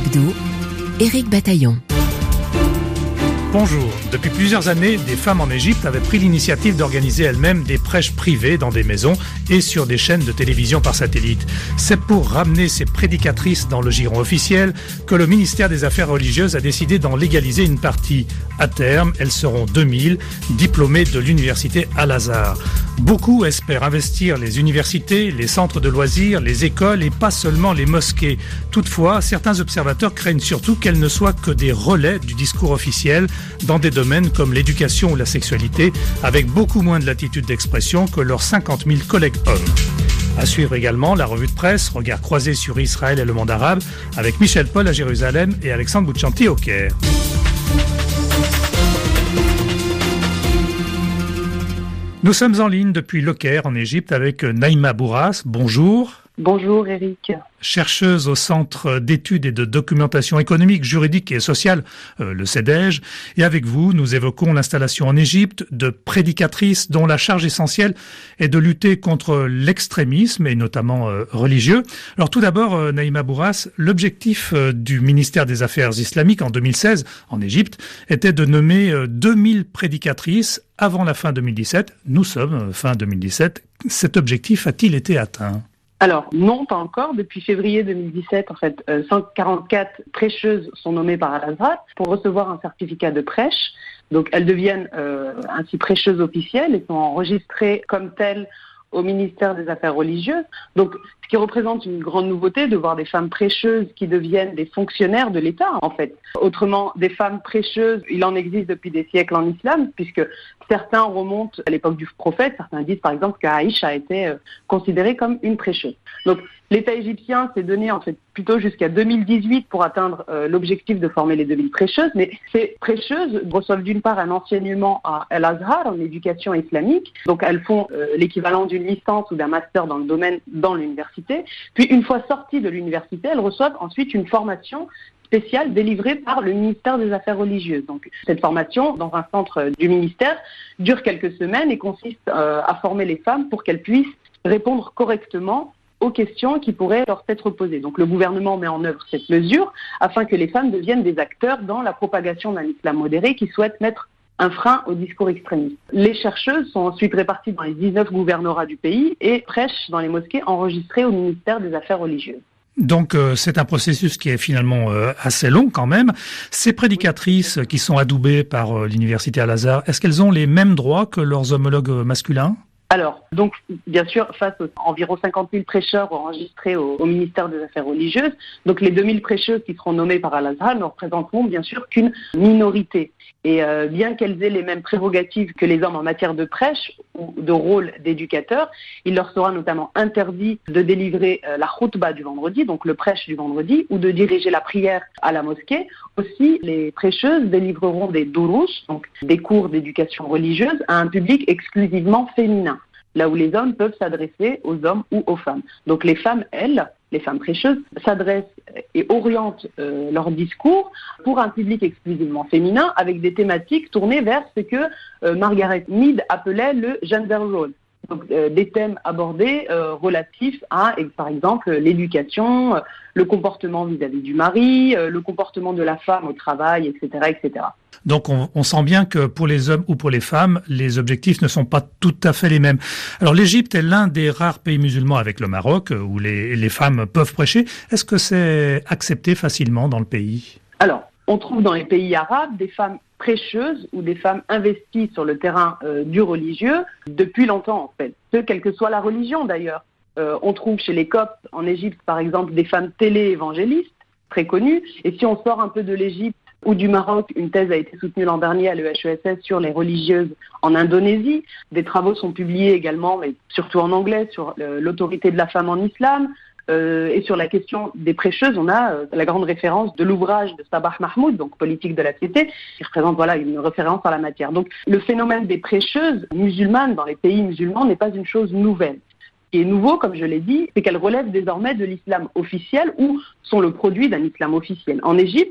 Hebdo, Éric Bataillon. Bonjour. Depuis plusieurs années, des femmes en Égypte avaient pris l'initiative d'organiser elles-mêmes des prêches privées dans des maisons et sur des chaînes de télévision par satellite. C'est pour ramener ces prédicatrices dans le giron officiel que le ministère des Affaires religieuses a décidé d'en légaliser une partie. À terme, elles seront 2000, diplômées de l'université Al-Azhar. Beaucoup espèrent investir les universités, les centres de loisirs, les écoles et pas seulement les mosquées. Toutefois, certains observateurs craignent surtout qu'elles ne soient que des relais du discours officiel dans des domaines comme l'éducation ou la sexualité, avec beaucoup moins de latitude d'expression que leurs 50 000 collègues hommes. À suivre également la revue de presse, regard croisé sur Israël et le monde arabe, avec Michel Paul à Jérusalem et Alexandre Bouchanti au Caire. Nous sommes en ligne depuis Le Caire, en Égypte, avec Naïma Bourras. Bonjour. Bonjour Eric. Chercheuse au Centre d'études et de documentation économique, juridique et sociale, le CEDEJ. Et avec vous, nous évoquons l'installation en Égypte de prédicatrices dont la charge essentielle est de lutter contre l'extrémisme, et notamment religieux. Alors tout d'abord, Naïma Bourras, l'objectif du ministère des Affaires islamiques en 2016, en Égypte, était de nommer 2000 prédicatrices avant la fin 2017. Nous sommes fin 2017. Cet objectif a-t-il été atteint ? Alors, non, pas encore. Depuis février 2017, 144 prêcheuses sont nommées par Al-Azhar pour recevoir un certificat de prêche. Donc, elles deviennent ainsi prêcheuses officielles et sont enregistrées comme telles au ministère des Affaires religieuses. Donc, ce qui représente une grande nouveauté de voir des femmes prêcheuses qui deviennent des fonctionnaires de l'État, en fait. Autrement, des femmes prêcheuses, il en existe depuis des siècles en islam, puisque certains remontent à l'époque du prophète. Certains disent, par exemple, qu'Aïcha a été considérée comme une prêcheuse. Donc, l'État égyptien s'est donné, en fait, plutôt jusqu'à 2018 pour atteindre l'objectif de former les 2000 prêcheuses. Mais ces prêcheuses reçoivent d'une part un enseignement à Al-Azhar en éducation islamique. Donc, elles font l'équivalent d'une licence ou d'un master dans le domaine, dans l'université. Puis, une fois sorties de l'université, elles reçoivent ensuite une formation spéciale délivrée par le ministère des Affaires religieuses. Donc, cette formation, dans un centre du ministère, dure quelques semaines et consiste à former les femmes pour qu'elles puissent répondre correctement aux questions qui pourraient leur être posées. Donc, le gouvernement met en œuvre cette mesure afin que les femmes deviennent des acteurs dans la propagation d'un islam modéré qui souhaite mettre un frein au discours extrémiste. Les chercheuses sont ensuite réparties dans les 19 gouvernorats du pays et prêchent dans les mosquées enregistrées au ministère des Affaires religieuses. Donc c'est un processus qui est finalement assez long quand même. Ces prédicatrices qui sont adoubées par l'université Al-Azhar, est-ce qu'elles ont les mêmes droits que leurs homologues masculins ? Alors, donc, bien sûr, face aux environ 50 000 prêcheurs enregistrés au ministère des Affaires religieuses, donc les 2000 prêcheuses qui seront nommées par Al-Azhar ne représenteront bien sûr qu'une minorité. Et bien qu'elles aient les mêmes prérogatives que les hommes en matière de prêche ou de rôle d'éducateur, il leur sera notamment interdit de délivrer la khutba du vendredi, donc le prêche du vendredi, ou de diriger la prière à la mosquée. Aussi, les prêcheuses délivreront des durus, donc des cours d'éducation religieuse, à un public exclusivement féminin, là où les hommes peuvent s'adresser aux hommes ou aux femmes. Donc les femmes, elles, les femmes prêcheuses, s'adressent et orientent leur discours pour un public exclusivement féminin avec des thématiques tournées vers ce que Margaret Mead appelait le gender role. Donc, des thèmes abordés relatifs à, par exemple, l'éducation, le comportement vis-à-vis du mari, le comportement de la femme au travail, etc., etc. Donc on sent bien que pour les hommes ou pour les femmes, les objectifs ne sont pas tout à fait les mêmes. Alors l'Égypte est l'un des rares pays musulmans avec le Maroc où les femmes peuvent prêcher. Est-ce que c'est accepté facilement dans le pays ? Alors, on trouve dans les pays arabes des femmes prêcheuses ou des femmes investies sur le terrain du religieux depuis longtemps en fait, quelle que soit la religion d'ailleurs. On trouve chez les Coptes en Égypte par exemple des femmes télé-évangélistes très connues, et si on sort un peu de l'Égypte ou du Maroc, une thèse a été soutenue l'an dernier à l'EHESS sur les religieuses en Indonésie. Des travaux sont publiés également, mais surtout en anglais, sur l'autorité de la femme en islam. Et sur la question des prêcheuses, on a la grande référence de l'ouvrage de Sabah Mahmoud, donc Politique de la piété, qui représente une référence en la matière. Donc le phénomène des prêcheuses musulmanes dans les pays musulmans n'est pas une chose nouvelle. Ce qui est nouveau, comme je l'ai dit, c'est qu'elles relèvent désormais de l'islam officiel ou sont le produit d'un islam officiel. En Égypte,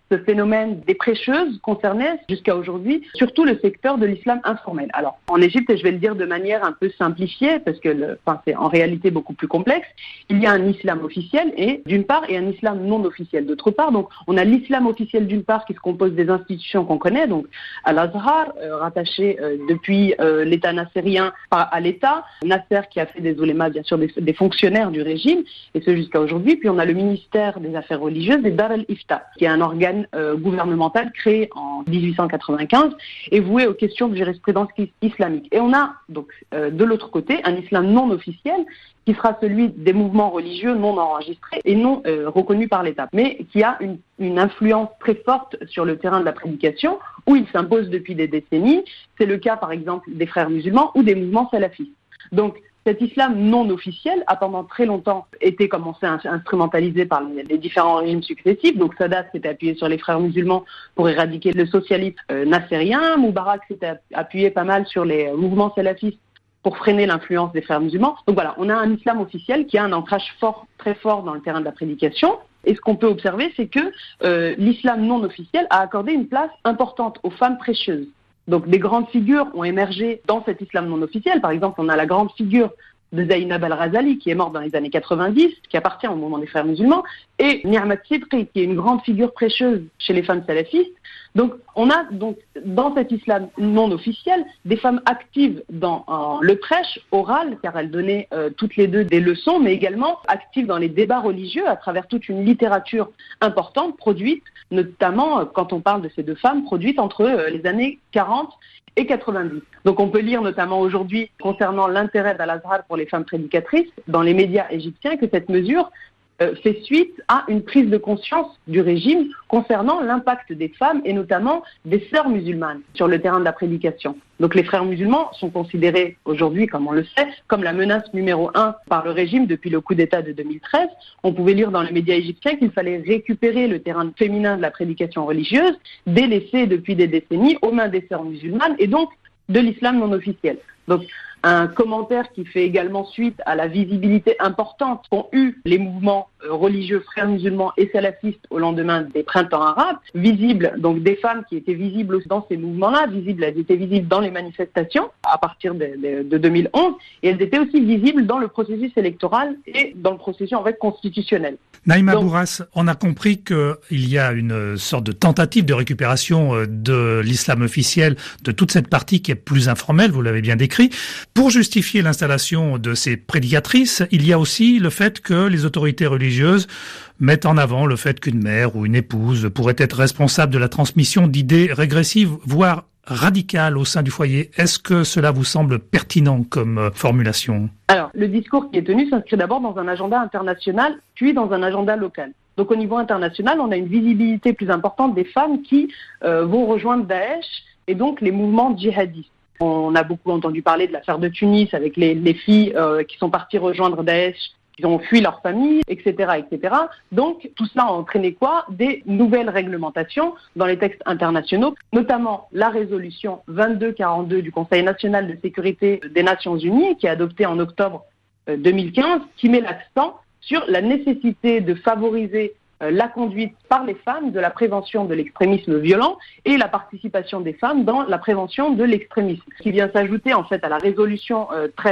ce phénomène des prêcheuses concernait jusqu'à aujourd'hui surtout le secteur de l'islam informel. Alors, en Égypte, et je vais le dire de manière un peu simplifiée, parce que c'est en réalité beaucoup plus complexe, il y a un islam officiel d'une part et un islam non officiel d'autre part. Donc, on a l'islam officiel d'une part qui se compose des institutions qu'on connaît, donc Al-Azhar, rattaché depuis l'État nassérien à l'État, Nasser qui a fait des oulémas, bien sûr, des fonctionnaires du régime, et ce jusqu'à aujourd'hui. Puis on a le ministère des Affaires religieuses et Dar el-Ifta, qui est un organe gouvernemental créé en 1895 et voué aux questions de jurisprudence islamique. Et on a donc de l'autre côté un islam non officiel qui sera celui des mouvements religieux non enregistrés et non reconnus par l'État, mais qui a une influence très forte sur le terrain de la prédication, où il s'impose depuis des décennies. C'est le cas par exemple des frères musulmans ou des mouvements salafistes. Donc cet islam non officiel a pendant très longtemps été commencé à instrumentalisé par les différents régimes successifs. Donc Sadat s'était appuyé sur les frères musulmans pour éradiquer le socialisme nassérien. Moubarak s'était appuyé pas mal sur les mouvements salafistes pour freiner l'influence des frères musulmans. Donc voilà, on a un islam officiel qui a un ancrage fort, très fort dans le terrain de la prédication. Et ce qu'on peut observer, c'est que l'islam non officiel a accordé une place importante aux femmes prêcheuses. Donc des grandes figures ont émergé dans cet islam non officiel. Par exemple, on a la grande figure de Zainab al-Razali qui est morte dans les années 90, qui appartient au mouvement des frères musulmans, et Ni'mat Sidqi qui est une grande figure prêcheuse chez les femmes salafistes. Donc on a donc dans cet islam non officiel des femmes actives dans le prêche oral, car elles donnaient toutes les deux des leçons, mais également actives dans les débats religieux à travers toute une littérature importante produite, notamment quand on parle de ces deux femmes, produite entre les années 40 et 90. Donc on peut lire notamment aujourd'hui concernant l'intérêt d'Al-Azhar pour les femmes prédicatrices dans les médias égyptiens que cette mesure fait suite à une prise de conscience du régime concernant l'impact des femmes et notamment des sœurs musulmanes sur le terrain de la prédication. Donc les frères musulmans sont considérés aujourd'hui, comme on le sait, comme la menace numéro 1 par le régime depuis le coup d'État de 2013. On pouvait lire dans les médias égyptiens qu'il fallait récupérer le terrain féminin de la prédication religieuse, délaissé depuis des décennies aux mains des sœurs musulmanes et donc de l'islam non officiel. Donc un commentaire qui fait également suite à la visibilité importante qu'ont eu les mouvements religieux frères musulmans et salafistes au lendemain des printemps arabes, visibles, donc des femmes qui étaient visibles aussi dans ces mouvements-là, elles étaient visibles dans les manifestations à partir de 2011, et elles étaient aussi visibles dans le processus électoral et dans le processus en fait constitutionnel. Naïma Bourras, on a compris qu'il y a une sorte de tentative de récupération de l'islam officiel, de toute cette partie qui est plus informelle, vous l'avez bien décrit. Pour justifier l'installation de ces prédicatrices, il y a aussi le fait que les autorités religieuses mettent en avant le fait qu'une mère ou une épouse pourrait être responsable de la transmission d'idées régressives, voire radicales au sein du foyer. Est-ce que cela vous semble pertinent comme formulation ? Alors, le discours qui est tenu s'inscrit d'abord dans un agenda international, puis dans un agenda local. Donc au niveau international, on a une visibilité plus importante des femmes qui vont rejoindre Daesh et donc les mouvements djihadistes. On a beaucoup entendu parler de l'affaire de Tunis avec les filles qui sont parties rejoindre Daesh, qui ont fui leur famille, etc., etc. Donc, tout cela a entraîné quoi ? Des nouvelles réglementations dans les textes internationaux, notamment la résolution 2242 du Conseil national de sécurité des Nations Unies, qui est adoptée en octobre 2015, qui met l'accent sur la nécessité de favoriser la conduite par les femmes de la prévention de l'extrémisme violent et la participation des femmes dans la prévention de l'extrémisme, qui vient s'ajouter en fait à la résolution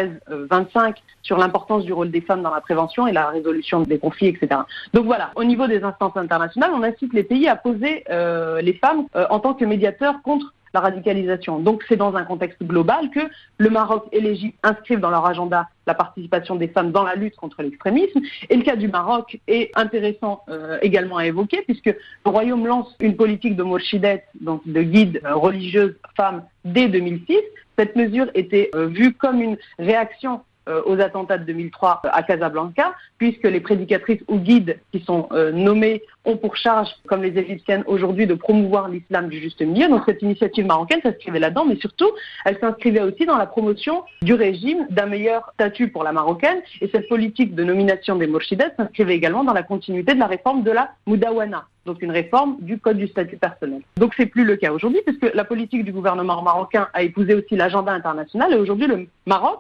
1325 sur l'importance du rôle des femmes dans la prévention et la résolution des conflits, etc. Donc voilà, au niveau des instances internationales, on incite les pays à poser les femmes en tant que médiateurs contre la radicalisation. Donc c'est dans un contexte global que le Maroc et l'Égypte inscrivent dans leur agenda la participation des femmes dans la lutte contre l'extrémisme. Et le cas du Maroc est intéressant également à évoquer, puisque le Royaume lance une politique de morshidet, donc de guide religieuse femmes, dès 2006. Cette mesure était vue comme une réaction aux attentats de 2003 à Casablanca, puisque les prédicatrices ou guides qui sont nommés ont pour charge, comme les égyptiennes aujourd'hui, de promouvoir l'islam du juste milieu. Donc cette initiative marocaine s'inscrivait là-dedans, mais surtout, elle s'inscrivait aussi dans la promotion du régime, d'un meilleur statut pour la marocaine, et cette politique de nomination des morshidettes s'inscrivait également dans la continuité de la réforme de la Moudawana, donc une réforme du code du statut personnel. Donc c'est plus le cas aujourd'hui, puisque la politique du gouvernement marocain a épousé aussi l'agenda international, et aujourd'hui le Maroc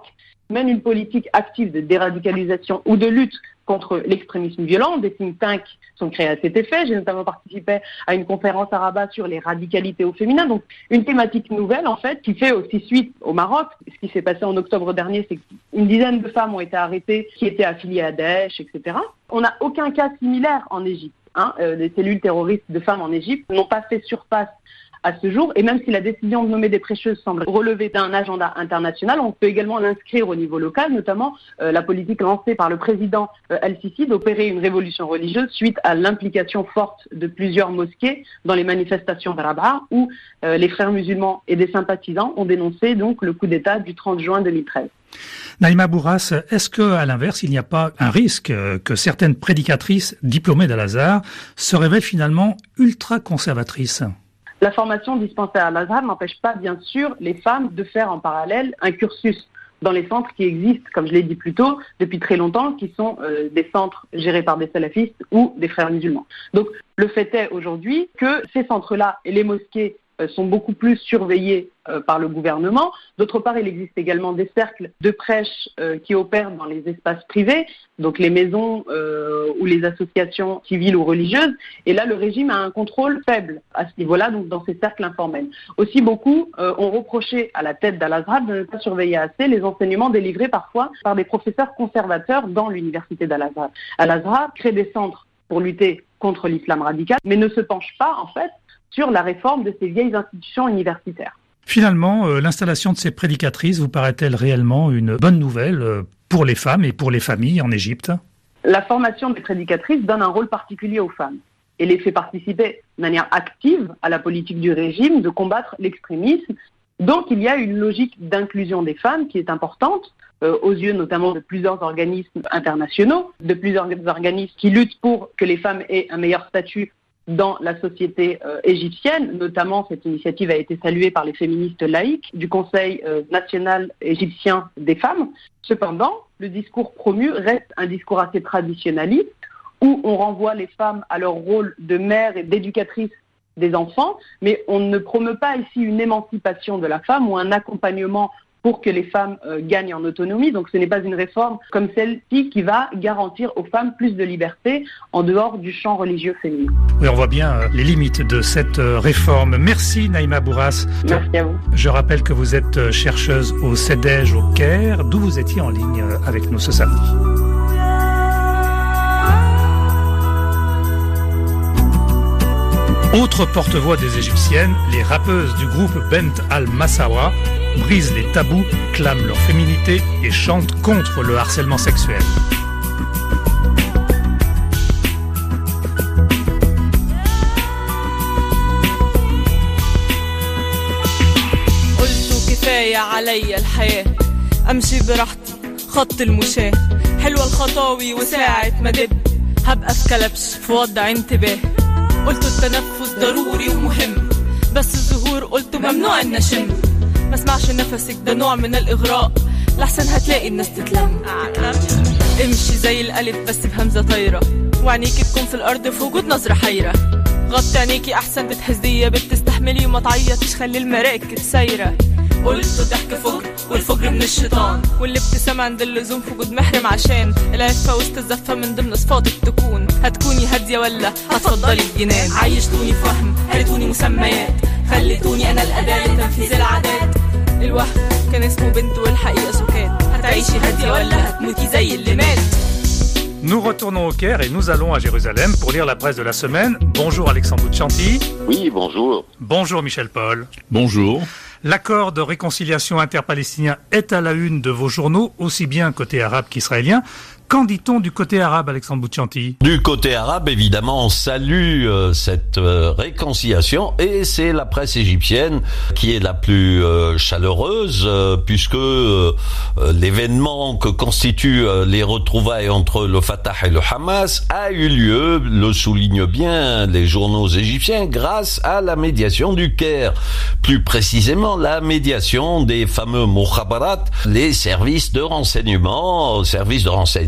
mène une politique active de déradicalisation ou de lutte contre l'extrémisme violent. Des think tanks sont créés à cet effet. J'ai notamment participé à une conférence à Rabat sur les radicalités au féminin. Donc, une thématique nouvelle, en fait, qui fait aussi suite au Maroc. Ce qui s'est passé en octobre dernier, c'est qu'une dizaine de femmes ont été arrêtées qui étaient affiliées à Daesh, etc. On n'a aucun cas similaire en Égypte. Les cellules terroristes de femmes en Égypte n'ont pas fait surface à ce jour, et même si la décision de nommer des prêcheuses semble relever d'un agenda international, on peut également l'inscrire au niveau local, notamment la politique lancée par le président El-Sisi d'opérer une révolution religieuse suite à l'implication forte de plusieurs mosquées dans les manifestations de Rabat, où les frères musulmans et des sympathisants ont dénoncé donc le coup d'État du 30 juin 2013. Naïma Bourras, est-ce que, à l'inverse, il n'y a pas un risque que certaines prédicatrices diplômées d'Al-Azhar se révèlent finalement ultra-conservatrices ? La formation dispensée à Al-Azhar n'empêche pas, bien sûr, les femmes de faire en parallèle un cursus dans les centres qui existent, comme je l'ai dit plus tôt, depuis très longtemps, qui sont des centres gérés par des salafistes ou des frères musulmans. Donc, le fait est aujourd'hui que ces centres-là et les mosquées sont beaucoup plus surveillés par le gouvernement. D'autre part, il existe également des cercles de prêche qui opèrent dans les espaces privés, donc les maisons ou les associations civiles ou religieuses. Et là, le régime a un contrôle faible à ce niveau-là, donc dans ces cercles informels. Aussi, beaucoup ont reproché à la tête d'Al-Azhar de ne pas surveiller assez les enseignements délivrés parfois par des professeurs conservateurs dans l'université d'Al-Azhar. Al-Azhar crée des centres pour lutter contre l'islam radical, mais ne se penche pas, en fait, sur la réforme de ces vieilles institutions universitaires. Finalement, l'installation de ces prédicatrices vous paraît-elle réellement une bonne nouvelle pour les femmes et pour les familles en Égypte ? La formation des prédicatrices donne un rôle particulier aux femmes et les fait participer de manière active à la politique du régime de combattre l'extrémisme. Donc il y a une logique d'inclusion des femmes qui est importante, aux yeux notamment de plusieurs organismes internationaux, de plusieurs organismes qui luttent pour que les femmes aient un meilleur statut dans la société égyptienne. Notamment, cette initiative a été saluée par les féministes laïques du Conseil national égyptien des femmes. Cependant, le discours promu reste un discours assez traditionnaliste où on renvoie les femmes à leur rôle de mère et d'éducatrice des enfants, mais on ne promeut pas ici une émancipation de la femme ou un accompagnement pour que les femmes gagnent en autonomie. Donc ce n'est pas une réforme comme celle-ci qui va garantir aux femmes plus de liberté en dehors du champ religieux féminin. Oui, on voit bien les limites de cette réforme. Merci Naïma Bourras. Merci à vous. Je rappelle que vous êtes chercheuse au CEDEJ au Caire, d'où vous étiez en ligne avec nous ce samedi. Autre porte-voix des Égyptiennes, les rappeuses du groupe Bent Al-Massawa brisent les tabous, clament leur féminité et chantent contre le harcèlement sexuel. قلت كفاية علي الحياة أمشي براحتي خط المشاة حلوة الخطاوي وساعة ما دب هبقى في كلبش في وضع انتباه قلت التنفس ضروري ومهم بس الظهور قلت ممنوع ان اشم ما اسمعش نفسك ده نوع من الاغراء لحسن هتلاقي الناس تتلم امشي زي الالف بس بهمزه طايره وعينيكي تكون في الارض في وجود نظره حيره غطي عينيكي احسن بتهزي يا بنت تستحملي وما تعيطيش خلي المراكب سايره قلت ضحك فجر والفجر من الشيطان والابتسامة عند اللزوم في وجود محرم عشان العفة وسط الزفة من ضمن صفاتك تكون هتكوني هادية ولا هتفضلي الجنان عيشتوني في وهم هرتوني مسميات خليتوني أنا الأداة لتنفيذ العادات الوهم كان اسمه بنت والحقيقة سكات هتعيشي هادية ولا هتموتي زي اللي مات. Nous retournons au Caire et nous allons à Jérusalem pour lire la presse de la semaine. Bonjour Alexandre Boutchanti. Oui, bonjour. Bonjour Michel Paul. Bonjour. L'accord de réconciliation interpalestinien est à la une de vos journaux, aussi bien côté arabe qu'israélien. Qu'en dit-on du côté arabe, Alexandre Boutchanti ? Du côté arabe, évidemment, on salue cette réconciliation et c'est la presse égyptienne qui est la plus chaleureuse puisque l'événement que constituent les retrouvailles entre le Fatah et le Hamas a eu lieu, le soulignent bien les journaux égyptiens, grâce à la médiation du Caire. Plus précisément, la médiation des fameux mukhabarat, les services de renseignement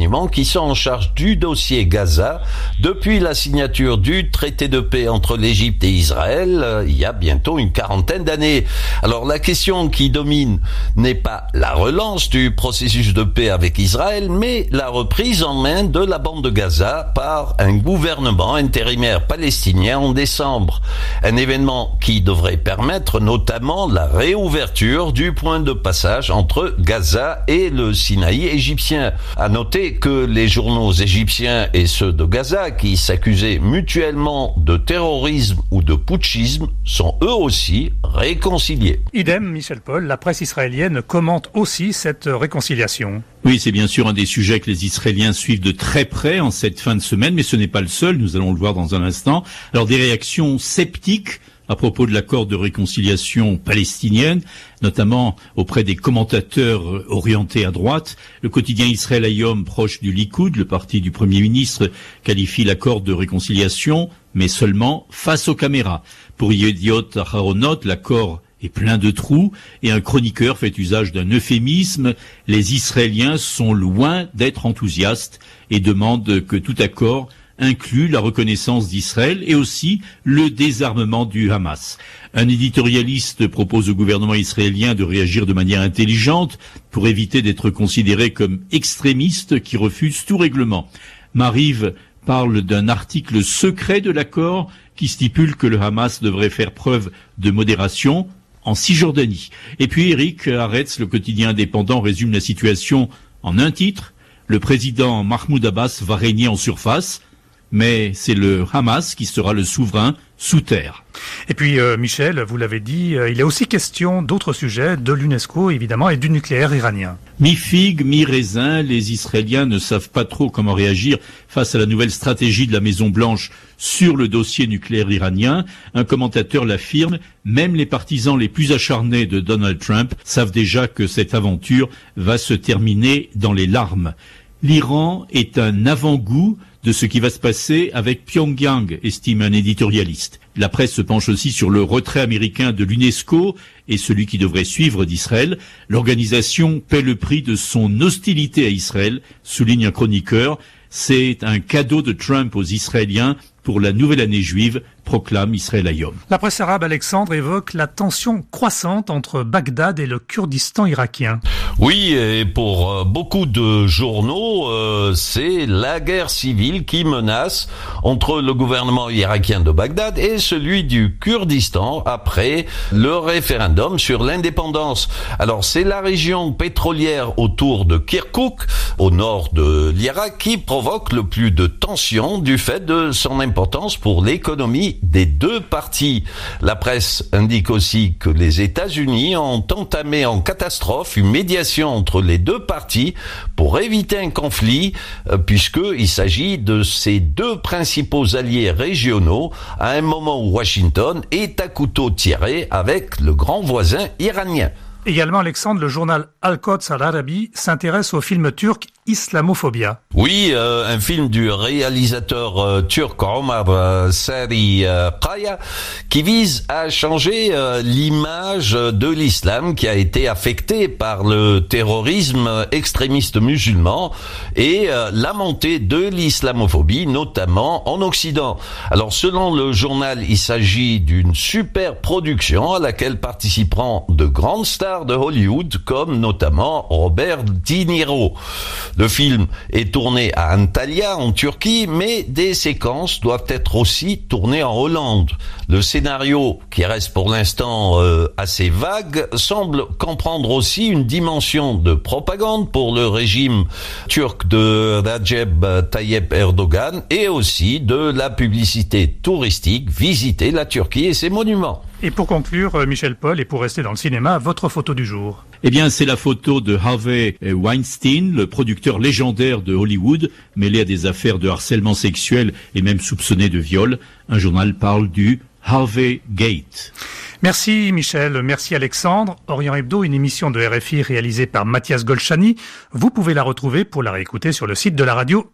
renseignement qui sont en charge du dossier Gaza depuis la signature du traité de paix entre l'Égypte et Israël il y a bientôt une quarantaine d'années. Alors la question qui domine n'est pas la relance du processus de paix avec Israël, mais la reprise en main de la bande de Gaza par un gouvernement intérimaire palestinien en décembre. Un événement qui devrait permettre notamment la réouverture du point de passage entre Gaza et le Sinaï égyptien. À noter que les journaux égyptiens et ceux de Gaza, qui s'accusaient mutuellement de terrorisme ou de putschisme, sont eux aussi réconciliés. Idem, Michel Paul, la presse israélienne commente aussi cette réconciliation. Oui, c'est bien sûr un des sujets que les Israéliens suivent de très près en cette fin de semaine, mais ce n'est pas le seul, nous allons le voir dans un instant. Alors des réactions sceptiques à propos de l'accord de réconciliation palestinienne, notamment auprès des commentateurs orientés à droite. Le quotidien Israël Hayom, proche du Likoud, le parti du Premier ministre, qualifie l'accord de réconciliation, mais seulement face aux caméras. Pour Yediot Aharonot, l'accord est plein de trous, et un chroniqueur fait usage d'un euphémisme. Les Israéliens sont loin d'être enthousiastes et demandent que tout accord inclut la reconnaissance d'Israël et aussi le désarmement du Hamas. Un éditorialiste propose au gouvernement israélien de réagir de manière intelligente pour éviter d'être considéré comme extrémiste qui refuse tout règlement. Mariv parle d'un article secret de l'accord qui stipule que le Hamas devrait faire preuve de modération en Cisjordanie. Et puis Eric Haaretz, le quotidien indépendant, résume la situation en un titre. Le président Mahmoud Abbas va régner en surface, mais c'est le Hamas qui sera le souverain sous terre. Et puis Michel, vous l'avez dit, il est aussi question d'autres sujets, de l'UNESCO évidemment et du nucléaire iranien. Mi-figue, mi-raisin, les Israéliens ne savent pas trop comment réagir face à la nouvelle stratégie de la Maison-Blanche sur le dossier nucléaire iranien. Un commentateur l'affirme, même les partisans les plus acharnés de Donald Trump savent déjà que cette aventure va se terminer dans les larmes. L'Iran est un avant-goût de ce qui va se passer avec Pyongyang, estime un éditorialiste. La presse se penche aussi sur le retrait américain de l'UNESCO et celui qui devrait suivre d'Israël. L'organisation paie le prix de son hostilité à Israël, souligne un chroniqueur. C'est un cadeau de Trump aux Israéliens pour la nouvelle année juive, proclame Israël Hayom. La presse arabe, Alexandre, évoque la tension croissante entre Bagdad et le Kurdistan irakien. Oui, et pour beaucoup de journaux, c'est la guerre civile qui menace entre le gouvernement irakien de Bagdad et celui du Kurdistan après le référendum sur l'indépendance. Alors, c'est la région pétrolière autour de Kirkouk, au nord de l'Irak, qui provoque le plus de tensions du fait de son importance pour l'économie des deux parties. La presse indique aussi que les États-Unis ont entamé en catastrophe une médiation entre les deux parties pour éviter un conflit, puisqu'il s'agit de ces deux principaux alliés régionaux à un moment où Washington est à couteau tiré avec le grand voisin iranien. Également, Alexandre, le journal Al-Quds Al-Arabi s'intéresse au film turc Islamophobia. Oui, un film du réalisateur turc Omar Sari Kaya qui vise à changer l'image de l'islam qui a été affectée par le terrorisme extrémiste musulman et la montée de l'islamophobie, notamment en Occident. Alors, selon le journal, il s'agit d'une super production à laquelle participeront de grandes stars de Hollywood comme notamment Robert De Niro. Le film est tourné à Antalya en Turquie, mais des séquences doivent être aussi tournées en Hollande. Le scénario, qui reste pour l'instant assez vague, semble comprendre aussi une dimension de propagande pour le régime turc de Recep Tayyip Erdogan et aussi de la publicité touristique, visiter la Turquie et ses monuments. Et pour conclure, Michel Paul, et pour rester dans le cinéma, votre photo du jour. Eh bien, c'est la photo de Harvey Weinstein, le producteur légendaire de Hollywood, mêlé à des affaires de harcèlement sexuel et même soupçonné de viol. Un journal parle du Harvey Gate. Merci Michel, merci Alexandre. Orient Hebdo, une émission de RFI réalisée par Mathias Golchani. Vous pouvez la retrouver pour la réécouter sur le site de la radio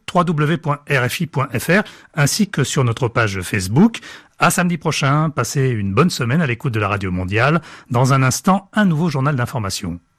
www.rfi.fr ainsi que sur notre page Facebook. À samedi prochain, passez une bonne semaine à l'écoute de la Radio Mondiale. Dans un instant, un nouveau journal d'information.